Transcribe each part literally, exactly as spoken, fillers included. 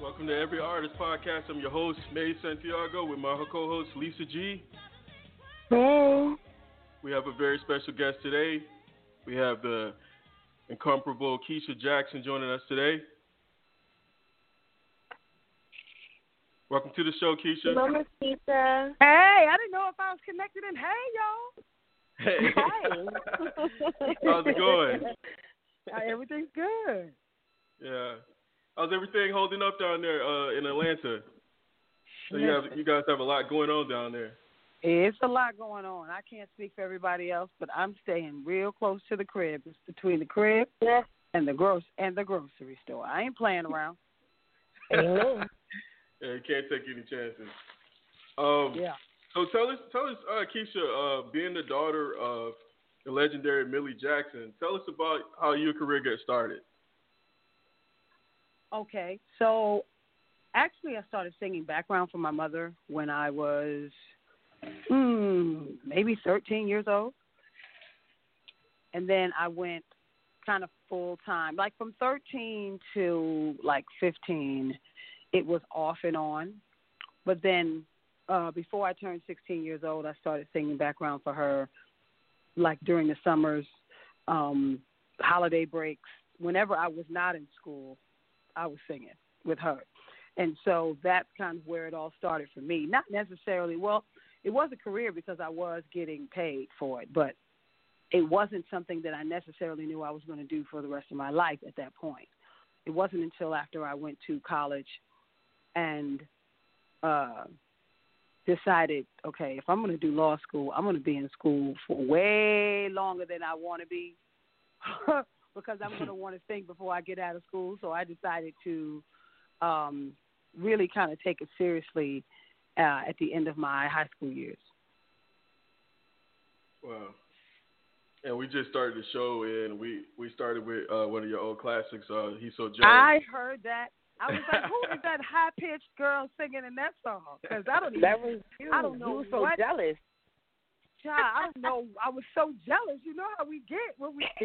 Welcome to Every Artist Podcast. I'm your host, May Santiago, with my co-host, Lisa G. Hey. We have a very special guest today. We have the incomparable Keisha Jackson joining us today. Welcome to the show, Keisha. Hello, Miss Keisha. Hey, I didn't know if I was connected, and hey, Hey. y'all. Hi. How's it going? Uh, everything's good. Yeah. How's everything holding up down there uh, in Atlanta? So you have you guys have a lot going on down there. It's a lot going on. I can't speak for everybody else, but I'm staying real close to the crib. It's between the crib Yeah. and the gross and the grocery store. I ain't playing around. Amen. Yeah, you can't take any chances. Um, Yeah. So tell us, tell us, uh, Keisha, uh, being the daughter of the legendary Millie Jackson, tell us about how your career got started. Okay, so actually I started singing background for my mother when I was hmm, maybe thirteen years old. And then I went kind of full time. Like from thirteen to like fifteen, it was off and on. But then uh, before I turned sixteen years old, I started singing background for her, like during the summers, um, holiday breaks. Whenever I was not in school, I was singing with her. And so that's kind of where it all started for me. Not necessarily, well, it was a career because I was getting paid for it, but it wasn't something that I necessarily knew I was going to do for the rest of my life at that point. It wasn't until after I went to college and uh, decided, okay, if I'm going to do law school, I'm going to be in school for way longer than I want to be. Because I'm going to want to think before I get out of school. So I decided to um, really kind of take it seriously uh, at the end of my high school years. Wow. And we just started the show, and we, we started with uh, one of your old classics, uh, He's So Jealous. I heard that. I was like, who is that high-pitched girl singing in that song? Because I don't even, That was you. I don't know You were so what. jealous. Child, I don't know. I was so jealous. You know how we get when we.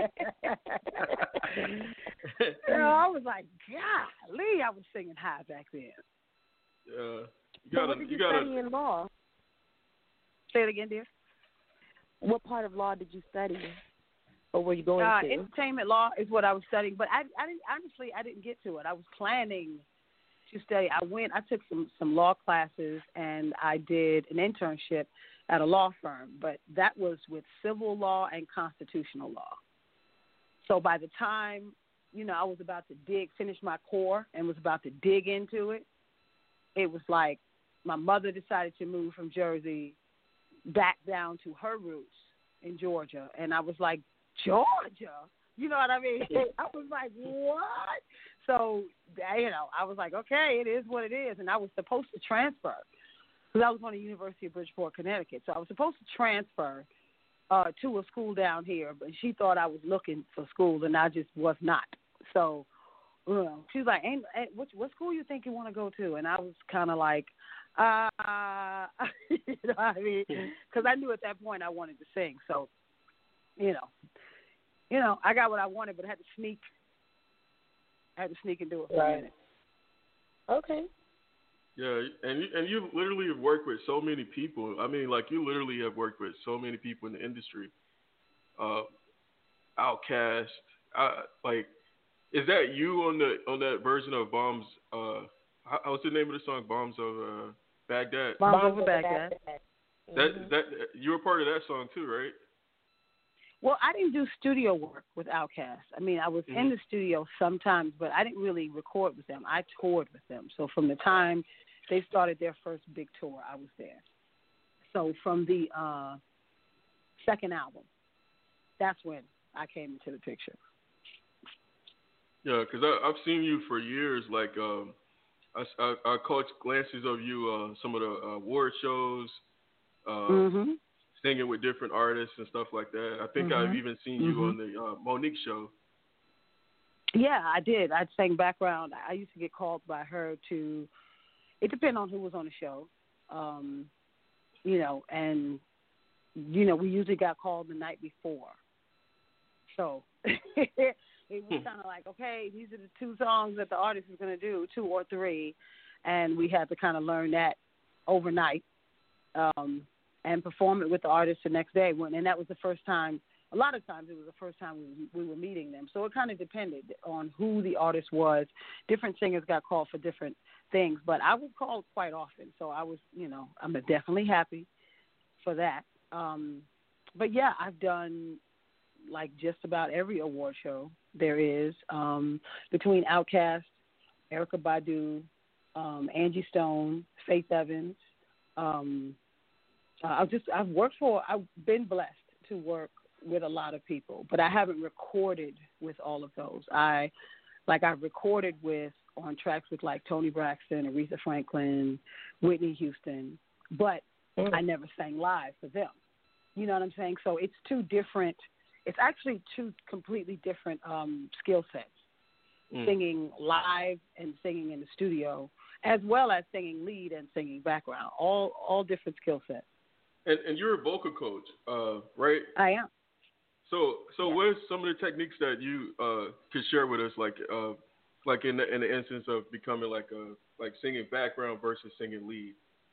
You know, I was like, golly, I was singing high back then. Yeah. You So gotta, what did you, you gotta, study in law? Say it again, dear. What part of law did you study? Or were you going Uh, to? entertainment law is what I was studying, but I, I didn't honestly. I didn't get to it. I was planning to study. I went. I took some some law classes, and I did an internship at a law firm, but that was with civil law and constitutional law. So by the time, you know, I was about to dig, finish my core and was about to dig into it, it was like my mother decided to move from Jersey back down to her roots in Georgia. And I was like, Georgia? You know what I mean? I was like, what? So, you know, I was like, okay, it is what it is. And I was supposed to transfer. Because I was going to University of Bridgeport, Connecticut. So I was supposed to transfer uh, to a school down here, but she thought I was looking for schools, and I just was not. So you know, she was like, ain't, ain't, what, what school you think you want to go to? And I was kind of like, uh, you know what I mean? Because I knew at that point I wanted to sing. So, you know, you know, I got what I wanted, but I had to sneak. I had to sneak and do it for Right. a minute. Okay. yeah, and you, and you literally have worked with so many people. I mean, like, you literally have worked with so many people in the industry. Uh, Outkast, uh, like, is that you on the on that version of Bombs? Uh, how, what's the name of the song? Bombs of uh, Baghdad. Bombs Bombs over over Baghdad. Baghdad. That Mhm. that you were part of that song too, right? Well, I didn't do studio work with Outkast. I mean, I was Mhm. in the studio sometimes, but I didn't really record with them. I toured with them. So from the time they started their first big tour, I was there. So from the uh, second album, that's when I came into the picture. Yeah, because I've seen you for years. Like, um, I, I, I caught glances of you, uh, some of the uh, award shows, uh, Mm-hmm. singing with different artists and stuff like that. I think Mhm. I've even seen you Mhm. on the uh, Monique show. Yeah, I did. I sang background. I used to get called by her to. It depended on who was on the show, um, you know, and you know we usually got called the night before. So it was kind of like, okay, these are the two songs that the artist is going to do, two or three, and we had to kind of learn that overnight um, and perform it with the artist the next day. When, and that was the first time. A lot of times it was the first time we, we were meeting them. So it kind of depended on who the artist was. Different singers got called for different things, but I was called quite often. So I was, you know, I'm definitely happy for that. Um, but yeah, I've done like just about every award show there is, um, between Outkast, Erykah Badu, um, Angie Stone, Faith Evans. Um, uh, I've just, I've worked for, I've been blessed to work with a lot of people, but I haven't recorded with all of those. I, like I've recorded with, on tracks with like Toni Braxton, Aretha Franklin, Whitney Houston, but mm. I never sang live for them. You know what I'm saying? So it's two different, it's actually two completely different um, skill sets, mm. singing live and singing in the studio, as well as singing lead and singing background, all all different skill sets. And, and you're a vocal coach, uh, right? I am. So, so yeah. what are some of the techniques that you uh, could share with us, like, uh, like in the, in the instance of becoming like a like singing background versus singing lead?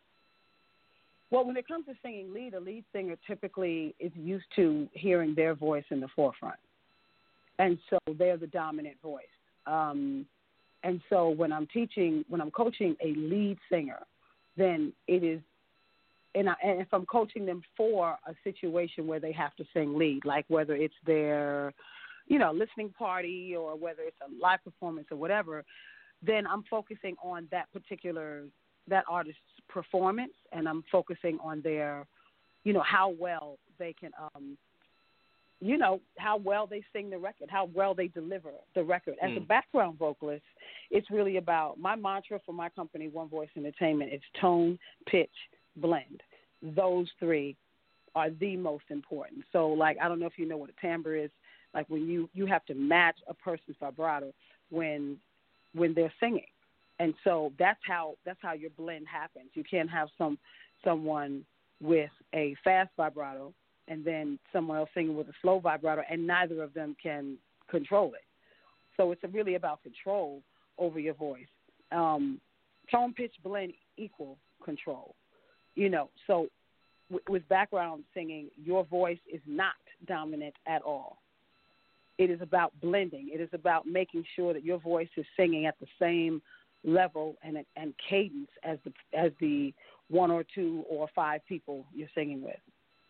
Well, when it comes to singing lead, a lead singer typically is used to hearing their voice in the forefront, and so they're the dominant voice. Um, and so when I'm teaching, when I'm coaching a lead singer, then it is. And, I, and if I'm coaching them for a situation where they have to sing lead, like whether it's their, you know, listening party or whether it's a live performance or whatever, then I'm focusing on that particular, that artist's performance, and I'm focusing on their, you know, how well they can, um, you know, how well they sing the record, how well they deliver the record. As mm. a background vocalist, it's really about, my mantra for my company, One Voice Entertainment, is tone, pitch, blend. Those three are the most important. So, like, I don't know if you know what a timbre is. Like when you, you have to match a person's vibrato when when they're singing, and so that's how that's how your blend happens. You can't have some someone with a fast vibrato and then someone else singing with a slow vibrato, and neither of them can control it. So it's really about control over your voice. Um, tone, pitch, blend equal control. You know, so w- with background singing, your voice is not dominant at all. It is about blending. It is about making sure that your voice is singing at the same level and and cadence as the as the one or two or five people you're singing with.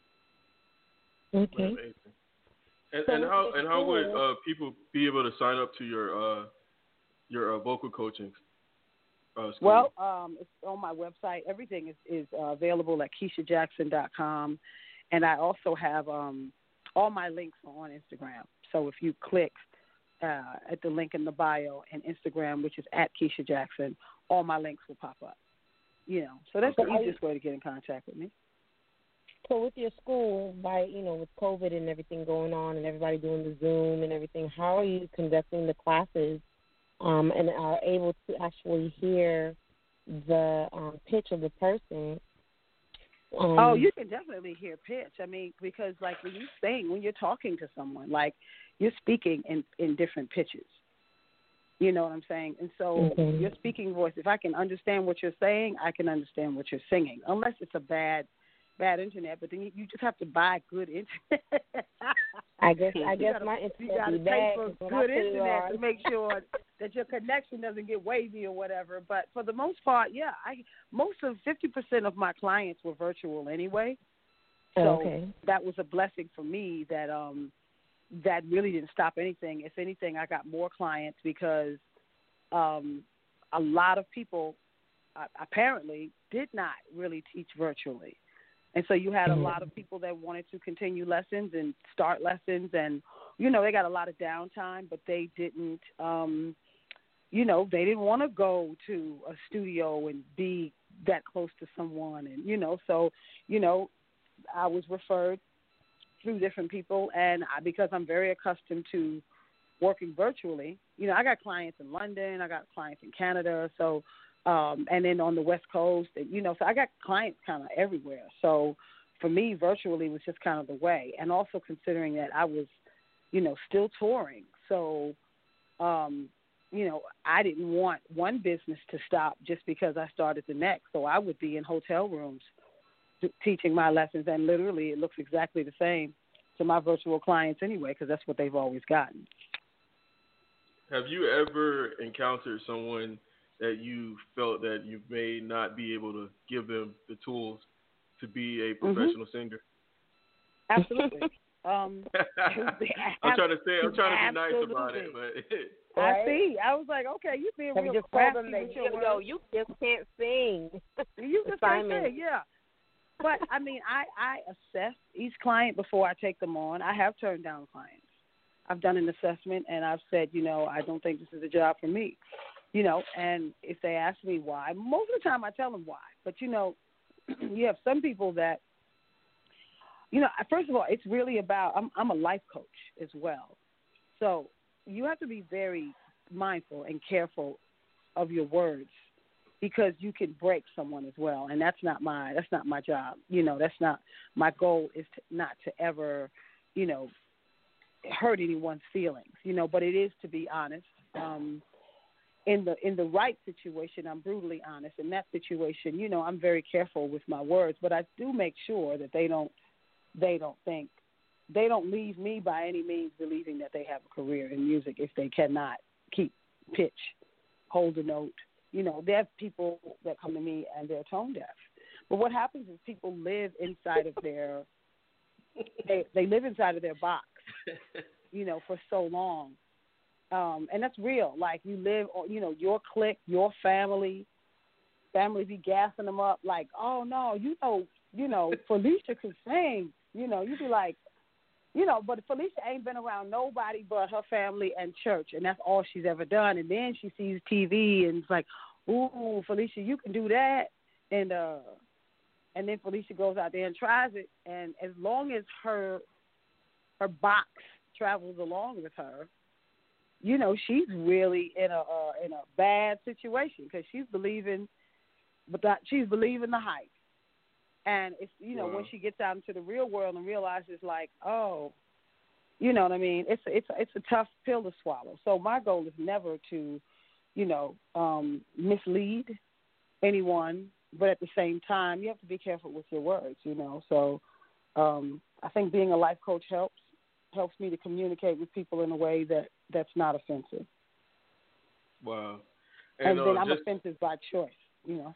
Okay. Amazing. And, and how and how would uh, people be able to sign up to your uh, your uh, vocal coaching? Uh, well, um, it's on my website. Everything is, is uh, available at Keisha Jackson dot com. And I also have um, all my links are on Instagram. So if you click uh, at the link in the bio and Instagram, which is at Keisha Jackson, all my links will pop up. You know, so that's so the easiest you, way to get in contact with me. So with your school, by, you know, with COVID and everything going on and everybody doing the Zoom and everything, how are you conducting the classes? Um, and are able to actually hear the um, pitch of the person. Um, oh, you can definitely hear pitch. I mean, because like when you sing, when you're talking to someone, like you're speaking in, in different pitches. You know what I'm saying? And so okay. your speaking voice, if I can understand what you're saying, I can understand what you're singing, unless it's a bad bad internet, but then you, you just have to buy good internet. I guess I guess gotta, my internet you gotta be pay bad for good internet to make sure that your connection doesn't get wavy or whatever. But for the most part, yeah, I most of fifty percent of my clients were virtual anyway. So okay. that was a blessing for me that um that really didn't stop anything. If anything, I got more clients because um a lot of people uh, apparently did not really teach virtually. And so you had a lot of people that wanted to continue lessons and start lessons, and, you know, they got a lot of downtime, but they didn't, um, you know, they didn't want to go to a studio and be that close to someone. And, you know, so, you know, I was referred through different people, and I, because I'm very accustomed to working virtually, you know, I got clients in London, I got clients in Canada, so Um, and then on the West Coast, you know, so I got clients kind of everywhere. So for me, virtually was just kind of the way. And also considering that I was, you know, still touring. So, um, you know, I didn't want one business to stop just because I started the next. So I would be in hotel rooms t- teaching my lessons, and literally it looks exactly the same to my virtual clients anyway, because that's what they've always gotten. Have you ever encountered someone that you felt that you may not be able to give them the tools to be a professional mm-hmm. singer? Absolutely. Um, I'm trying to say, I'm trying to be nice about it, but I see. I was like, okay, you being Have real you just crafty told them that with you your know words. you just can't sing. You just can't sing, yeah. But I mean, I I assess each client before I take them on. I have turned down clients. I've done an assessment and I've said, you know, I don't think this is a job for me. You know, and if they ask me why, most of the time I tell them why. But you know, you have some people that. You know, first of all, it's really about, I'm, I'm a life coach as well. So you have to be very mindful and careful of your words because you can break someone as well. And that's not my, that's not my job. You know, that's not, my goal is to, not to ever, you know, hurt anyone's feelings, you know, but it is to be honest. Um, in the, in the right situation, I'm brutally honest. In that situation, you know, I'm very careful with my words, but I do make sure that they don't, They don't think, they don't leave me by any means believing that they have a career in music if they cannot keep pitch, hold a note. You know, there are people that come to me and they're tone deaf. But what happens is people live inside of their, they, they live inside of their box, you know, for so long. Um, and that's real. Like you live, you know, your clique, your family, family be gassing them up like, oh no, you know, you know, Felicia can sing. You know, you'd be like, you know, but Felicia ain't been around nobody but her family and church, and that's all she's ever done. And then she sees T V and it's like, ooh, Felicia, you can do that. And uh, and then Felicia goes out there and tries it. And as long as her her box travels along with her, you know, she's really in a uh, in a bad situation because she's believing, but that she's believing the hype. And it's, you know, wow. when she gets out into the real world and realizes like, oh, you know what I mean? It's it's it's a tough pill to swallow. So my goal is never to, you know, um, mislead anyone, but at the same time, you have to be careful with your words, you know. So um, I think being a life coach helps helps me to communicate with people in a way that, that's not offensive. Wow. And, And then uh, I'm just... offensive by choice, you know.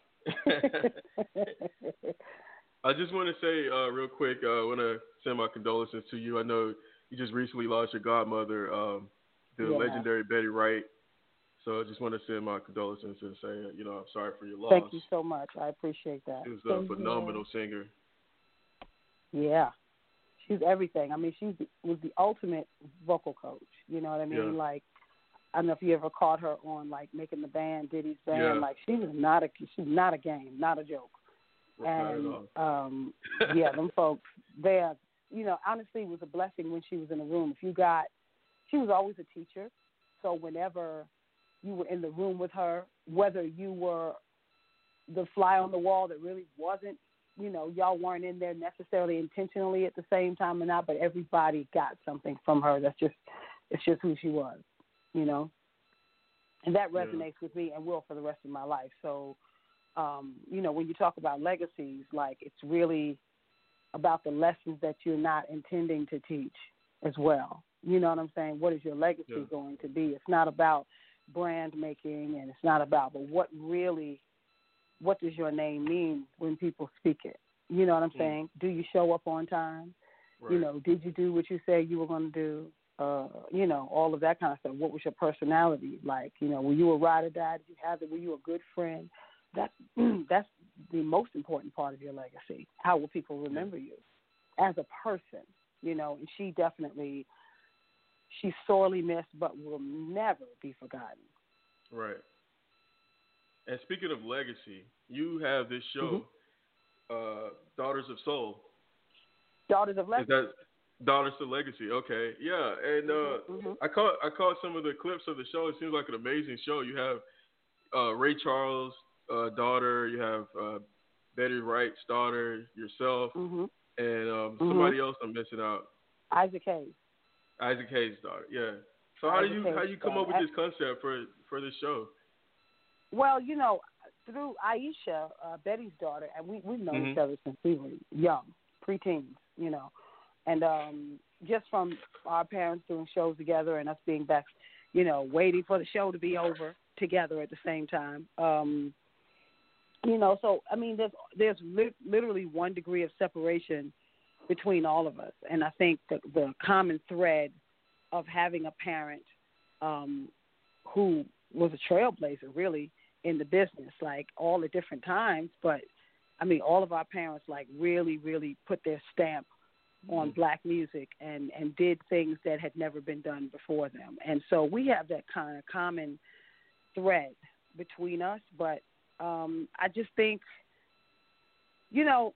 I just want to say uh, real quick, uh, I want to send my condolences to you. I know you just recently lost your godmother, um, the yeah. legendary Betty Wright. So I just want to send my condolences and say, you know, I'm sorry for your loss. Thank you so much. I appreciate that. She was a Thank phenomenal you. singer. Yeah. She's everything. I mean, she was the ultimate vocal coach. You know what I mean? Yeah. Like, I don't know if you ever caught her on, like, Making the Band, Diddy's Band. Yeah. Like, she was not a, she was not a game, not a joke. And, um, yeah, them folks, they're, you know, honestly, it was a blessing when she was in the room. If you got, she was always a teacher. So whenever you were in the room with her, whether you were the fly on the wall that really wasn't, you know, y'all weren't in there necessarily intentionally at the same time or not, but everybody got something from her. That's just, it's just who she was, you know. And that resonates yeah. with me and will for the rest of my life. So, Um, you know, when you talk about legacies, like it's really about the lessons that you're not intending to teach as well. You know what I'm saying? What is your legacy yeah. going to be? It's not about brand making and it's not about, but what really, what does your name mean when people speak it? You know what I'm mm. saying? Do you show up on time? Right. You know, did you do what you said you were going to do? Uh, you know, all of that kind of stuff. What was your personality like? You know, were you a ride or die? Did you have it? Were you a good friend? That's that's the most important part of your legacy. How will people remember you as a person? You know, and she definitely, she's sorely missed, but will never be forgotten. Right. And speaking of legacy, you have this show, mm-hmm. uh, Daughters of Soul. Daughters of Legacy. Is that Daughters of Legacy? Okay, yeah. And uh, mm-hmm. I caught I caught some of the clips of the show. It seems like an amazing show. You have uh, Ray Charles. Uh, daughter, you have uh, Betty Wright's daughter, yourself, mm-hmm. and um, somebody mm-hmm. else I'm missing out. Isaac Hayes. Isaac Hayes' daughter, yeah. So how I do was a you how page you come star. up with this concept for for this show? Well, you know, through Aisha, uh, Betty's daughter, and we we've known Mm-hmm. each other since we were young, preteens, you know, and um, just from our parents doing shows together and us being back, you know, waiting for the show to be over together at the same time. Um, you know, so I mean, there's there's li- literally one degree of separation between all of us, and I think the the common thread of having a parent um, who was a trailblazer, really, in the business, like all at different times. But I mean, all of our parents like really, really put their stamp on Mm-hmm. black music and, and did things that had never been done before them. And so we have that kind of common thread between us. But um, I just think, you know,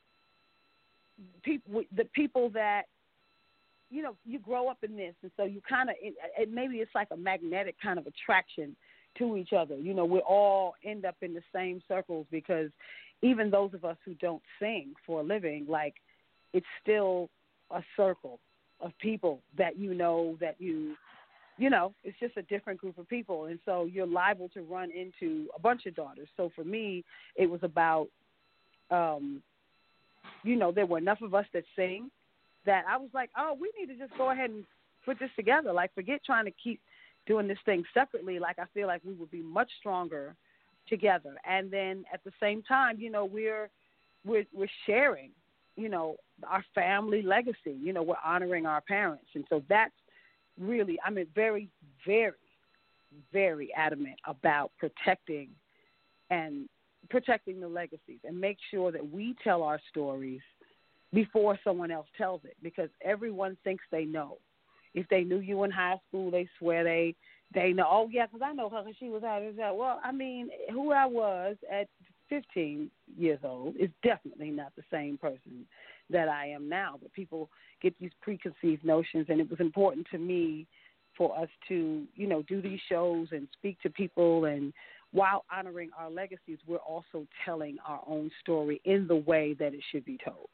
people, the people that, you know, you grow up in this, and so you kind of, it, it, maybe it's like a magnetic kind of attraction to each other. You know, we all end up in the same circles because even those of us who don't sing for a living, like, it's still a circle of people that you know, that you, you know, it's just a different group of people. And so you're liable to run into a bunch of daughters. So for me, it was about, um, you know, there were enough of us that sing that I was like, oh, we need to just go ahead and put this together. Like, forget trying to keep doing this thing separately. Like, I feel like we would be much stronger together. And then at the same time, you know, we're we're we're sharing, you know, our family legacy. You know, we're honoring our parents. And so that's really, I'm very, very, very adamant about protecting and protecting the legacies and make sure that we tell our stories before someone else tells it, because everyone thinks they know. If they knew you in high school, they swear they they know. Oh, yeah, because I know her because she was out of that. Well, I mean, who I was at fifteen years old is definitely not the same person that I am now. But people get these preconceived notions, and it was important to me for us to, you know, do these shows and speak to people. And while honoring our legacies, we're also telling our own story in the way that it should be told.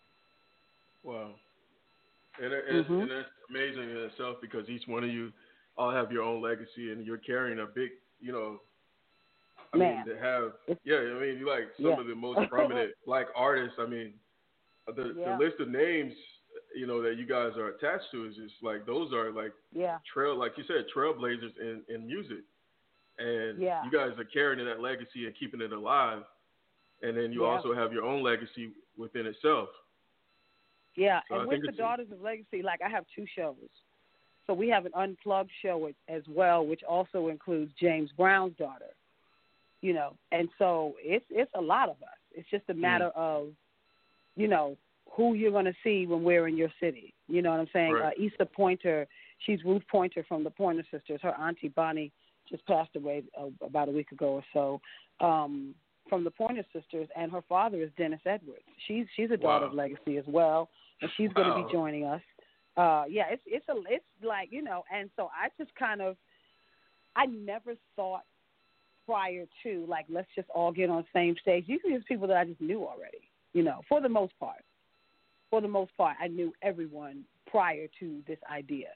Wow. And, it- and, Mm-hmm. and that's amazing in itself because each one of you all have your own legacy and you're carrying a big, you know, I Man. mean, to have, yeah, I mean, you like some Yeah. of the most prominent black artists. I mean, the Yeah. the list of names, you know, that you guys are attached to is just like, those are like Yeah. trail, like you said, trailblazers in, in music. And Yeah. you guys are carrying that legacy and keeping it alive. And then you Yeah. also have your own legacy within itself. Yeah, So and I with think the it's Daughters of Legacy, like I have two shows. So we have an unplugged show as- as well, which also includes James Brown's daughter. You know, and so it's it's a lot of us. It's just a matter Mm. of, you know, who you're going to see when we're in your city. You know what I'm saying? Right. Uh, Issa Pointer, she's Ruth Pointer from the Pointer Sisters. Her auntie Bonnie just passed away uh, about a week ago or so. Um, from the Pointer Sisters, and her father is Dennis Edwards. She's she's a daughter Wow. of Legacy as well, and she's going to Wow. be joining us. Uh, yeah, it's it's a it's like, you know, and so I just kind of, I never thought prior to, like, let's just all get on the same stage. These are just people that I just knew already, you know, for the most part. For the most part, I knew everyone prior to this idea.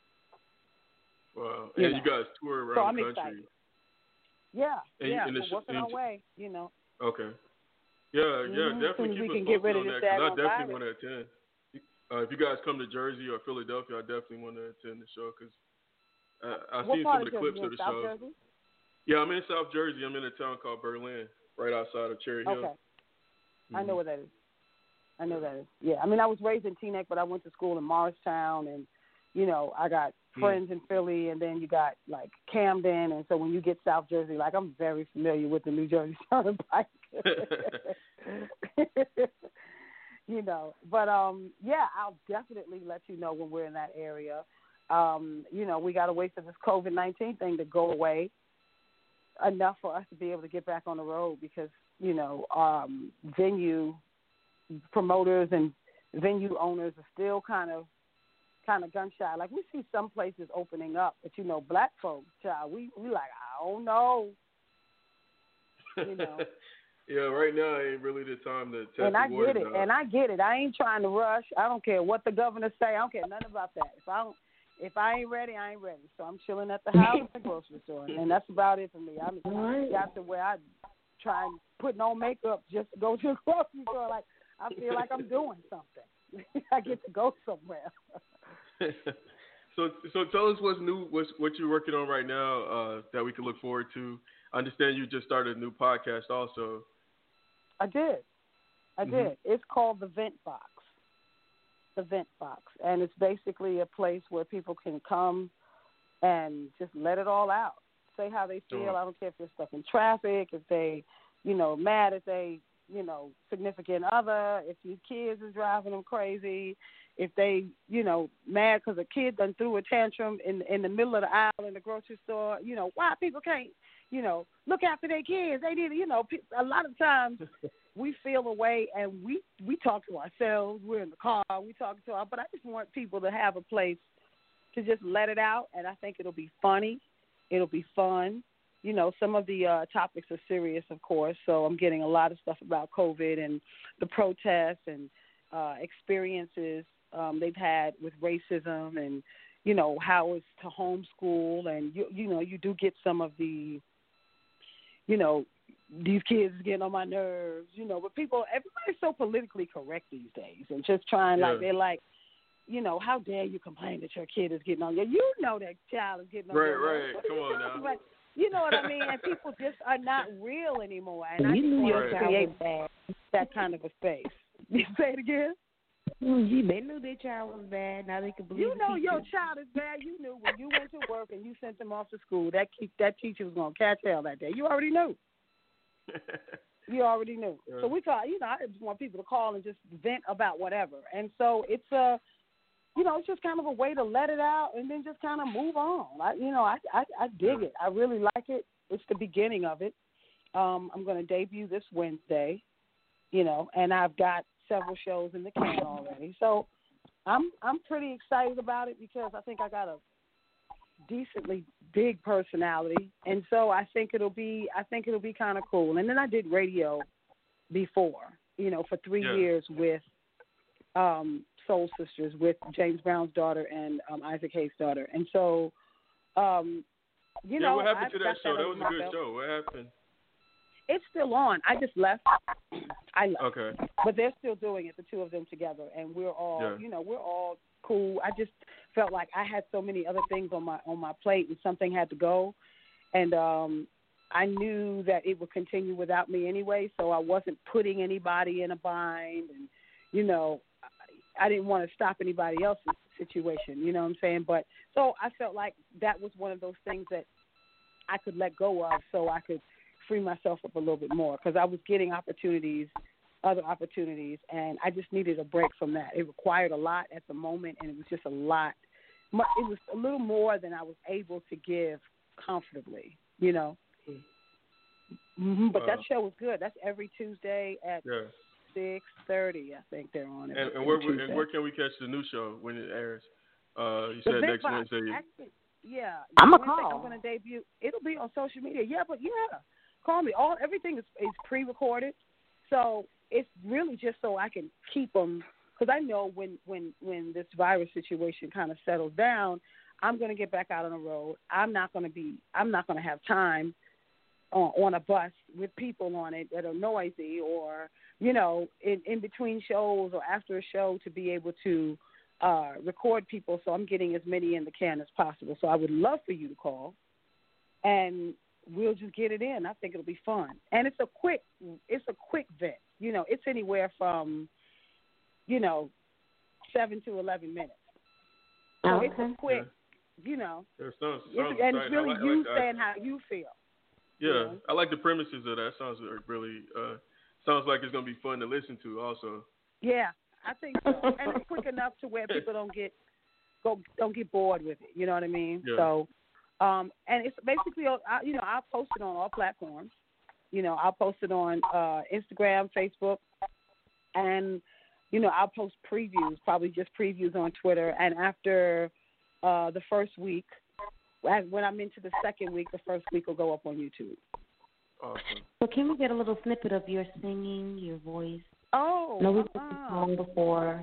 Wow. You And know. you guys tour around So I'm the country. excited. Yeah, And, yeah, and we're it's, working and, our way, you know. Okay. Yeah, yeah, Mhm. As soon definitely as we keep us can get posted rid of on this that because I daggone definitely virus. want to attend. Uh, if you guys come to Jersey or Philadelphia, I definitely want to attend the show because uh, I've What seen part some of of the Jersey? clips You of in the South show. Jersey? Yeah, I'm in South Jersey. I'm in a town called Berlin, right outside of Cherry Hill. Okay. Mm-hmm. I know where that is. I know that is. Yeah, I mean, I was raised in Teaneck, but I went to school in Morristown, and, you know, I got friends mm. in Philly, and then you got, like, Camden, and so when you get South Jersey, like, I'm very familiar with the New Jersey Turnpike. You know, but, um, yeah, I'll definitely let you know when we're in that area. Um, you know, we got to wait for this COVID nineteen thing to go away enough for us to be able to get back on the road because, you know, um, venue promoters and venue owners are still kind of kind of gun shy. Like, we see some places opening up, but, you know, black folks, child, we we like, I don't know. You know. Yeah, right now ain't really the time to test and I the waters get it, out. and I get it. I ain't trying to rush. I don't care what the governor say. I don't care nothing about that. If I don't, If I ain't ready, I ain't ready. So I'm chilling at the house at the grocery store, and that's about it for me. I'm Right. got to where I try and put no makeup just to go to the grocery store. Like I feel like I'm doing something. I get to go somewhere. so, so tell us what's new, what's what you're working on right now uh, that we can look forward to. I understand you just started a new podcast, also. I did. I Mm-hmm. did. It's called the Vent Box. The Vent Box, and it's basically a place where people can come and just let it all out. Say how they feel. Sure. I don't care if they're stuck in traffic, if they, you know, mad at they, you know, significant other, if your kids is driving them crazy, if they, you know, mad because a kid done threw a tantrum in in the middle of the aisle in the grocery store. You know, why people can't, you know, look after their kids. They did, you know, a lot of times we feel a way and we, we talk to ourselves. We're in the car, we talk to our, but I just want people to have a place to just let it out, and I think it'll be funny. It'll be fun. You know, some of the uh, topics are serious, of course, so I'm getting a lot of stuff about COVID and the protests and uh, experiences um, they've had with racism and, you know, how it's to homeschool. And, you, you know, you do get some of the, you know, these kids is getting on my nerves, you know, but people, everybody's so politically correct these days and just trying, Yeah. like, they're like, you know, how dare you complain that your kid is getting on you? You know that child is getting on Right, your nerves. right. What are Come you on talking now. about? You know what I mean? And people just are not real anymore. And I You just knew want your to child create was bad. that kind of a space. You say it again? Mm, They knew their child was bad. Now they can believe You the know teacher. your child is bad. You knew when you went to work and you sent them off to school, that keep, that teacher was going to catch hell that day. You already knew. You already knew. Yeah. So we call, you know, I just want people to call and just vent about whatever. And so it's a, you know, it's just kind of a way to let it out and then just kind of move on. I, you know, I, I, I dig Yeah. it. I really like it. It's the beginning of it. Um, I'm going to debut this Wednesday, you know, and I've got several shows in the can already. So I'm I'm pretty excited about it because I think I got a decently big personality, and so I think it'll be I think it'll be kind of cool. And then I did radio before, you know, for three Yeah. years with um, Soul Sisters with James Brown's daughter and um, Isaac Hayes' daughter, and so um, you yeah, know, what happened I've to that got show? That under was a my good belt. show. What happened? It's still on. I just left. I left. Okay. But they're still doing it, the two of them together, and we're all, Yeah. you know, we're all cool. I just felt like I had so many other things on my on my plate, and something had to go, and um, I knew that it would continue without me anyway, so I wasn't putting anybody in a bind, and you know, I, I didn't want to stop anybody else's situation. You know what I'm saying? But so I felt like that was one of those things that I could let go of, so I could free myself up a little bit more because I was getting opportunities, other opportunities, and I just needed a break from that. It required a lot at the moment, and it was just a lot. It was a little more than I was able to give comfortably, you know. Mm-hmm. But that Uh, show was good. That's every Tuesday at Yeah. six thirty. I think they're on it. And, and where and where can we catch the new show when it airs? Uh, you The said Big next Box, Wednesday. Actually, yeah. I'm a Wednesday, call. I'm going to debut. It'll be on social media. Yeah, but yeah, call me. All everything is, is pre-recorded, so it's really just so I can keep them. Because I know when when when this virus situation kind of settles down, I'm going to get back out on the road. I'm not going to be. I'm not going to have time on, on a bus with people on it that are noisy, or you know, in, in between shows or after a show to be able to uh, record people. So I'm getting as many in the can as possible. So I would love for you to call, and we'll just get it in. I think it'll be fun, and it's a quick. It's a quick vet. You know, it's anywhere from, you know, seven to eleven minutes. So Okay. it's a quick, you know, Yeah, sounds, it's, sounds and it's exciting. really I like, you I like, saying how you feel. Yeah, you know? I like the premises of that. Sounds really uh, sounds like it's gonna be fun to listen to. Also. Yeah, I think so. And it's quick enough to where people don't get go don't get bored with it. You know what I mean? Yeah. So, um, and it's basically, I, you know, I'll post it on all platforms. You know, I'll post it on uh, Instagram, Facebook, and you know, I'll post previews, probably just previews on Twitter. And after uh, the first week, when I'm into the second week, the first week will go up on YouTube. Awesome. So can we get a little snippet of your singing, your voice? Oh, No, we've heard uh-uh. the song before.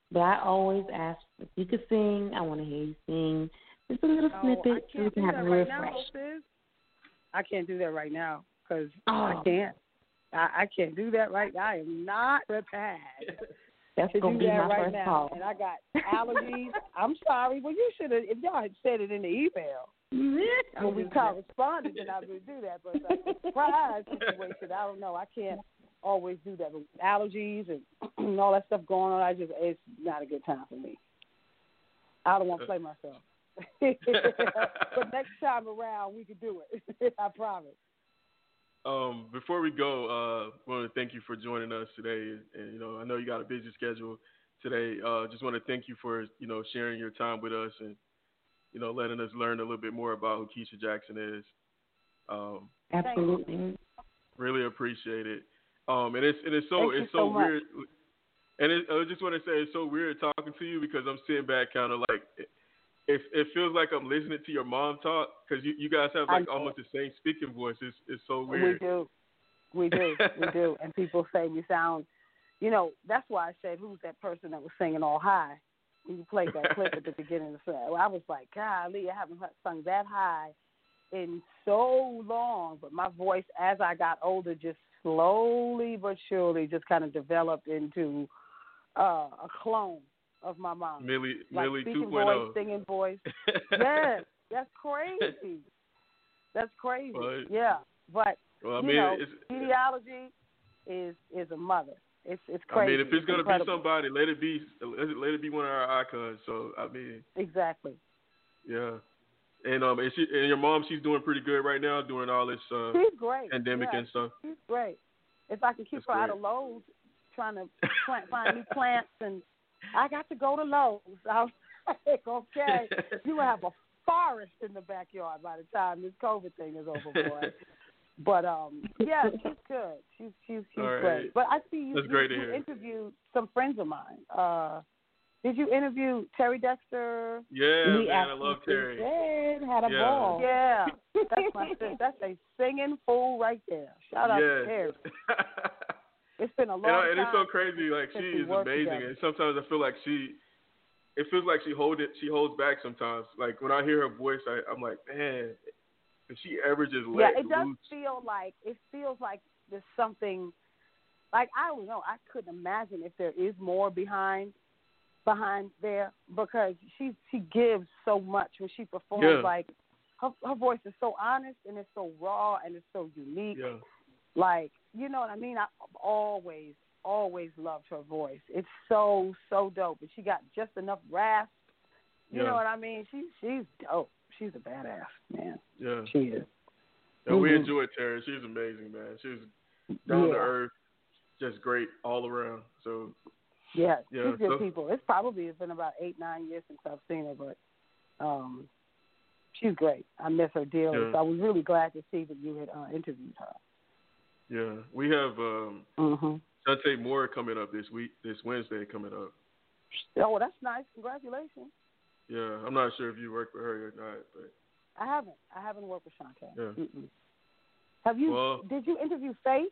But I always ask if you could sing. I want to hear you sing. Just a little No, snippet I so we can't can do have that a right refresh. now, sis. I can't do that right now because Oh. I can't. I, I can't do that right now. I am not prepared That's to gonna do be that my right first now. call. And I got allergies. I'm sorry. Well, you should have, if y'all had said it in the email when we corresponded, then I would do that. But it's like a surprise situation. I don't know. I can't always do that. With allergies and all that stuff going on, I just, it's not a good time for me. I don't want to play myself. But next time around, we could do it. I promise. Um, before we go, uh, I want to thank you for joining us today. And, you know, I know you got a busy schedule today. Uh, just want to thank you for, you know, sharing your time with us and, you know, letting us learn a little bit more about who Keisha Jackson is. Um, Absolutely. Really appreciate it. Um, and it's, and it's so, Thank it's you so, so much. weird. And it, I just want to say it's so weird talking to you because I'm sitting back kind of like, It, it feels like I'm listening to your mom talk because you, you guys have like almost the same speaking voice. It's, it's so weird. We do. We do. We do. And people say we sound, you know, that's why I said, who's that person that was singing all high? When you played that clip at the beginning of the song. I was like, golly, I haven't sung that high in so long. But my voice, as I got older, just slowly but surely just kind of developed into uh, a clone of my mom. Millie, like Millie speaking two point oh. voice, singing voice. Yes, that's crazy. That's crazy. But, yeah, but well, I you mean, know, it's, etiology is is a mother. It's it's I crazy. mean, if it's, it's gonna incredible. be somebody, let it be. Let it, let it be one of our icons. So I mean, exactly. Yeah, and um, and, she, and your mom, she's doing pretty good right now, doing all this uh, She's great. pandemic yeah, and stuff. She's great. If I can keep That's her out great. of Lowe's, trying to plant, find new plants, and I got to go to Lowe's. I was like, okay, you will have a forest in the backyard by the time this COVID thing is over, boy. But um, yeah, she's good. She's she's she's All right. great. But I see you. That's you, great to you hear. interviewed some friends of mine. Uh, did you interview Terry Dexter? Yeah, we man, I love Terry. Did. Had a Yeah. ball. Yeah, that's my sis. That's a singing fool right there. Shout out yes. to Terry. It's been a long and, I, time. and it's so crazy. Like since she we is worked amazing, together. and sometimes I feel like she. It feels like she hold it. She holds back sometimes. Like when I hear her voice, I, I'm like, man, if she ever just let Yeah, it does loose. feel like it feels like there's something. Like I don't know. I couldn't imagine if there is more behind behind there because she she gives so much when she performs. Yeah. Like her her voice is so honest and it's so raw and it's so unique. Yeah. Like you know what I mean. I've always always loved her voice. It's so so dope, and she got just enough rasp. You Yeah. know what I mean? She she's dope. She's a badass, man. Yeah. She is. And we Mhm. enjoyed Terry. She's amazing, man. She's down yeah. to earth, just great all around. So Yeah, Yeah, she's good so- people. It's probably it's been about eight, nine years since I've seen her, but um, she's great. I miss her dearly. Yeah. So I was really glad to see that you had uh, interviewed her. yeah, we have um, Mm-hmm. Shantae Moore coming up this week, this Wednesday coming up. Oh, that's nice. Congratulations. Yeah, I'm not sure if you work with her or not, but I haven't. I haven't worked with Shantae. Yeah. Mm-mm. Have you? Well- did you interview Faith?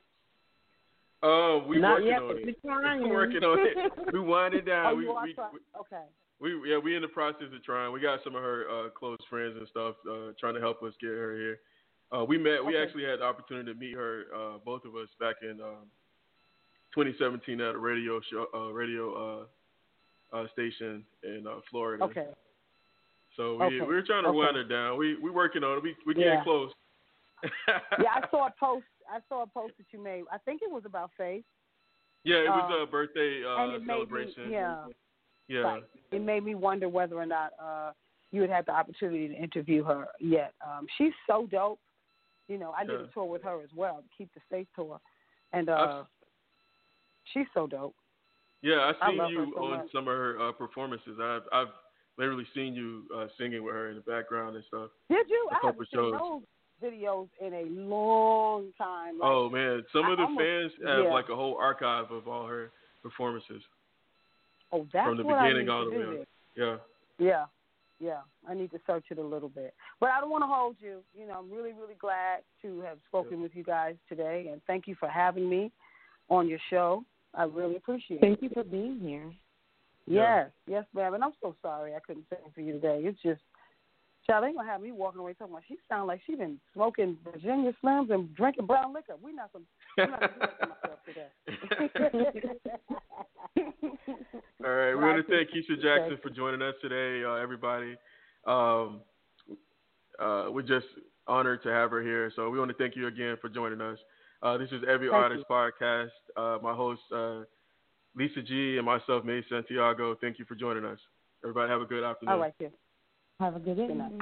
uh, we Not working yet, on but it. we're trying. We're working on it. We winding down. oh, we, you are we, trying. we, Okay. we yeah, we in the process of trying. We got some of her uh, close friends and stuff uh, trying to help us get her here. Uh, we met. We Okay. actually had the opportunity to meet her, uh, both of us, back in um, twenty seventeen at a radio show, uh, radio uh, uh, station in uh, Florida. Okay. So we Okay. we were trying to Okay. wind her down. We we working on it. We we getting Yeah. close. Yeah, I saw a post. I saw a post that you made. I think it was about Faith. Yeah, it was Um, a birthday uh, and it made celebration. me, yeah, Yeah. right. It made me wonder whether or not uh, you had had the opportunity to interview her yet. Um, she's so dope. You know, I did Yeah. a tour with her as well, the Keep the Faith tour, and uh, I've- she's so dope. Yeah, I I've seen love her you so on much. some of her uh, performances. I've I've literally seen you uh, singing with her in the background and stuff. Did you? A I couple haven't seen shows. those videos in a long time. Like, Oh man, some I of the almost- fans have yeah. like a whole archive of all her performances oh, that's from the what beginning I all need the to way do up. then. Yeah. Yeah, yeah. I need to search it a little bit. But I don't want to hold you. You know, I'm really, really glad to have spoken with you guys today, and thank you for having me on your show. I really appreciate it. Thank you for being here. Yes, yeah. yes, ma'am. And I'm so sorry I couldn't sing for you today. It's just, child, they gonna have me walking away talking about she sound like she been smoking Virginia Slims and drinking brown liquor. We not gonna, I'm not gonna do that to myself today. All right, we want to thank Keisha Jackson for joining us today, uh, everybody. Um, uh, we're just honored to have her here, so we want to thank you again for joining us. Uh, this is Every thank Artist you. Podcast. Uh, my host, uh, Lisa G, and myself, May Santiago. Thank you for joining us. Everybody have a good afternoon. All right, kid. Have a good Good night.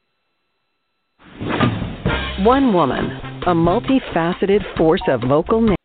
One woman, a multifaceted force of vocal